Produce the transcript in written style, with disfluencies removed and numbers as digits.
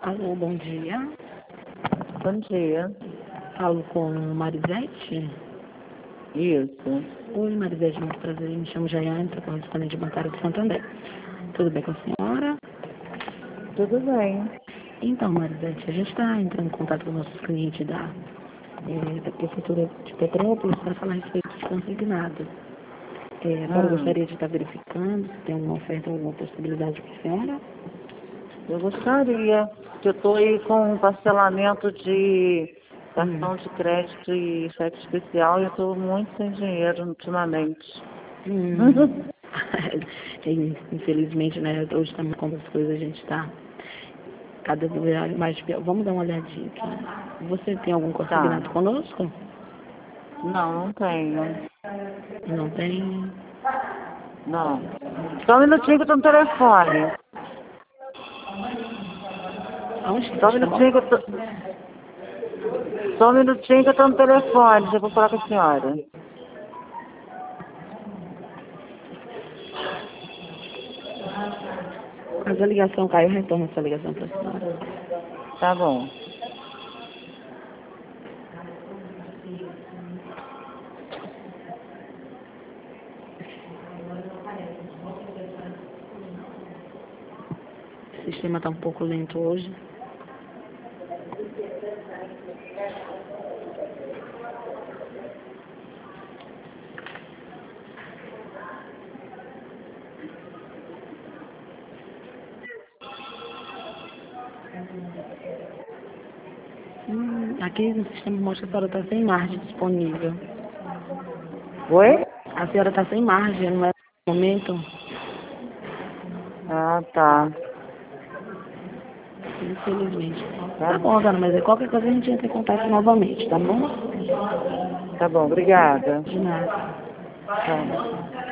Alô, bom dia. Bom dia. Falo com Marisete. Isso. Oi, Marisete, muito prazer. Me chamo Jaiane, sou correspondente bancária de Santander. Tudo bem com a senhora? Tudo bem. Então, Marisete, a gente está entrando em contato com nossos clientes da Prefeitura de Petrópolis para falar a respeito de consignado. A senhora gostaria de estar verificando se tem alguma oferta ou alguma possibilidade para a senhora? Eu gostaria, que eu estou aí com um parcelamento de cartão de crédito e cheque especial e eu estou muito sem dinheiro ultimamente. Infelizmente, né, hoje também como as coisas a gente está cada vez mais pior. Vamos dar uma olhadinha aqui. Você tem algum consignado conosco? Não tenho. Não tem? Não. Só um minutinho que eu estou no telefone. Aonde que Só um você minutinho que eu tô... Só um minutinho que eu estou no telefone. Já vou falar com a senhora. Mas a ligação caiu, retorna essa ligação para a senhora. Tá bom. O sistema está um pouco lento hoje. Aqui no sistema mostra que a senhora está sem margem disponível. Oi? A senhora está sem margem, não é no momento? Ah, tá. Infelizmente. Tá bom, dona, mas qualquer coisa a gente entra em contato novamente, tá bom? Tá bom, obrigada. De nada. Tá.